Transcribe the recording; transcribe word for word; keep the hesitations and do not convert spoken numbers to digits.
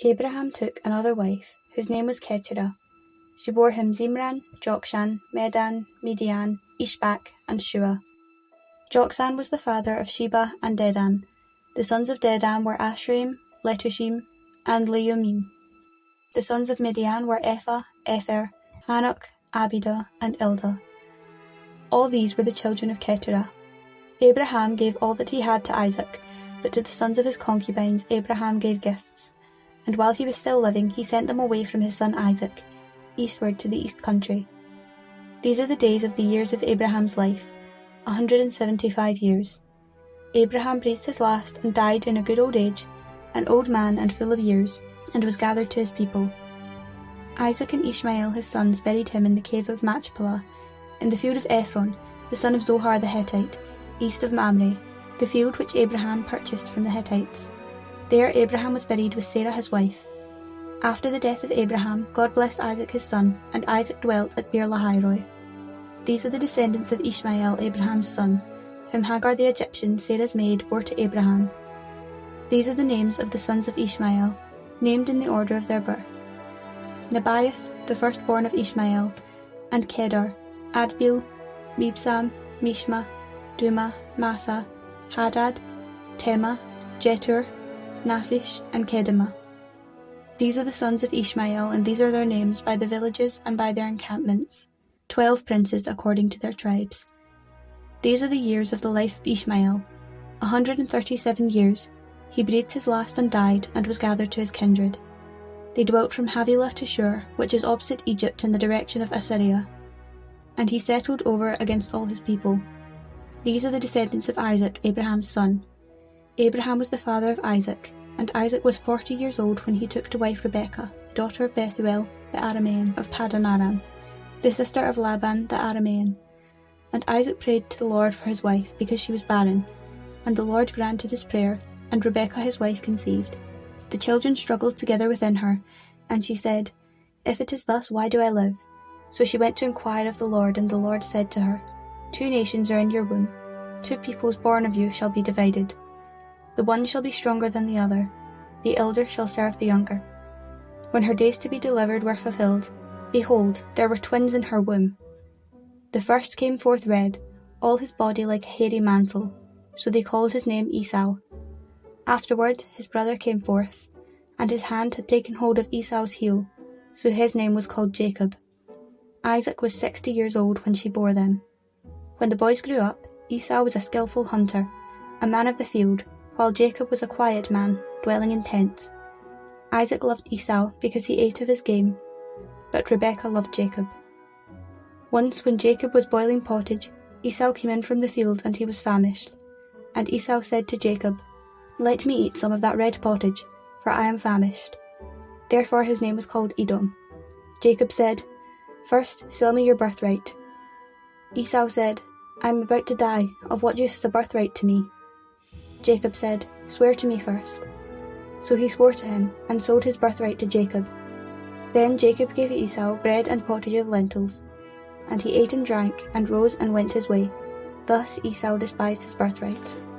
Abraham took another wife, whose name was Keturah. She bore him Zimran, Jokshan, Medan, Midian, Ishbak, and Shua. Jokshan was the father of Sheba and Dedan. The sons of Dedan were Ashraim, Letushim, and Leumim. The sons of Midian were Ephah, Epher, Hanok, Abidah, and Ildah. All these were the children of Keturah. Abraham gave all that he had to Isaac, but to the sons of his concubines Abraham gave gifts. And while he was still living, he sent them away from his son Isaac, eastward to the east country. These are the days of the years of Abraham's life, a hundred and seventy-five years. Abraham breathed his last and died in a good old age, an old man and full of years, and was gathered to his people. Isaac and Ishmael his sons buried him in the cave of Machpelah, in the field of Ephron, the son of Zohar the Hittite, east of Mamre, the field which Abraham purchased from the Hittites. There Abraham was buried with Sarah his wife. After the death of Abraham, God blessed Isaac his son, and Isaac dwelt at Beer-lahai-roi. These are the descendants of Ishmael, Abraham's son, whom Hagar the Egyptian, Sarah's maid, bore to Abraham. These are the names of the sons of Ishmael, named in the order of their birth: Nebaioth, the firstborn of Ishmael, and Kedar, Adbeel, Mibsam, Mishma, Duma, Massa, Hadad, Tema, Jetur, Naphish, and Kedemah. These are the sons of Ishmael, and these are their names by the villages and by their encampments, twelve princes according to their tribes. These are the years of the life of Ishmael, a hundred and thirty-seven years. He breathed his last and died, and was gathered to his kindred. They dwelt from Havilah to Shur, which is opposite Egypt in the direction of Assyria. And he settled over against all his people. These are the descendants of Isaac, Abraham's son. Abraham was the father of Isaac, and Isaac was forty years old when he took to wife Rebekah, the daughter of Bethuel, the Aramean of Paddan Aram, the sister of Laban the Aramean. And Isaac prayed to the Lord for his wife, because she was barren, and the Lord granted his prayer, and Rebekah his wife conceived. The children struggled together within her, and she said, "If it is thus, why do I live?" So she went to inquire of the Lord, and the Lord said to her, "Two nations are in your womb, two peoples born of you shall be divided. The one shall be stronger than the other, the elder shall serve the younger." When her days to be delivered were fulfilled, behold, there were twins in her womb. The first came forth red, all his body like a hairy mantle, so they called his name Esau. Afterward his brother came forth, and his hand had taken hold of Esau's heel, so his name was called Jacob. Isaac was sixty years old when she bore them. When the boys grew up, Esau was a skillful hunter, a man of the field, while Jacob was a quiet man, dwelling in tents. Isaac loved Esau because he ate of his game, but Rebekah loved Jacob. Once when Jacob was boiling pottage, Esau came in from the field, and he was famished. And Esau said to Jacob, "Let me eat some of that red pottage, for I am famished." Therefore his name was called Edom. Jacob said, "First sell me your birthright." Esau said, "I am about to die, of what use is a birthright to me?" Jacob said, "Swear to me first." So he swore to him, and sold his birthright to Jacob. Then Jacob gave Esau bread and pottage of lentils, and he ate and drank, and rose and went his way. Thus Esau despised his birthright.